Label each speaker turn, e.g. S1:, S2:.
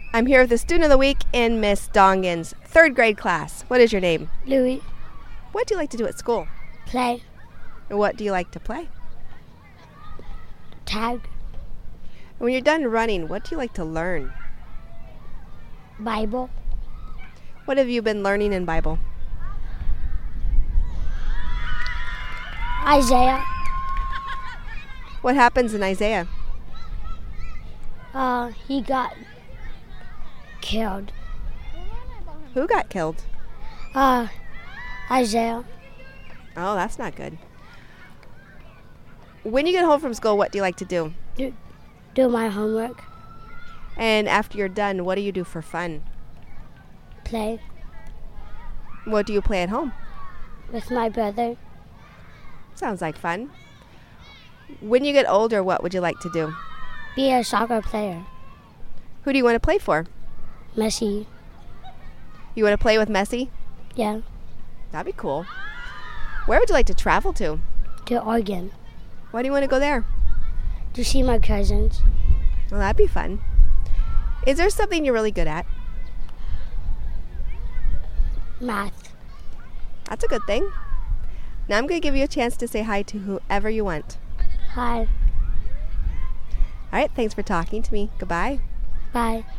S1: I'm here with the student of the week in Miss Dongan's third grade class. What is your name?
S2: Louis.
S1: What do you like to do at school?
S2: Play.
S1: And what do you like to play?
S2: Tag.
S1: When you're done running, what do you like to learn?
S2: Bible.
S1: What have you been learning in Bible?
S2: Isaiah.
S1: What happens in Isaiah?
S2: He got killed.
S1: Who got killed?
S2: Isaiah.
S1: Oh, that's not good. When you get home from school, what do you like to do?
S2: Do my homework.
S1: And after you're done, what do you do for fun?
S2: Play
S1: What do you play at home?
S2: with my brother.
S1: Sounds like fun. When you get older, what would you like to do?
S2: Be a soccer player.
S1: Who do you want to play for?
S2: Messi.
S1: You want to play with Messi?
S2: Yeah.
S1: That'd be cool. Where would you like to travel to?
S2: To Oregon.
S1: Why do you want to go there?
S2: To see my cousins.
S1: Well, that'd be fun. Is there something you're really good at?
S2: Math.
S1: That's a good thing. Now I'm going to give you a chance to say hi to whoever you want.
S2: Hi.
S1: All right, thanks for talking to me. Goodbye.
S2: Bye.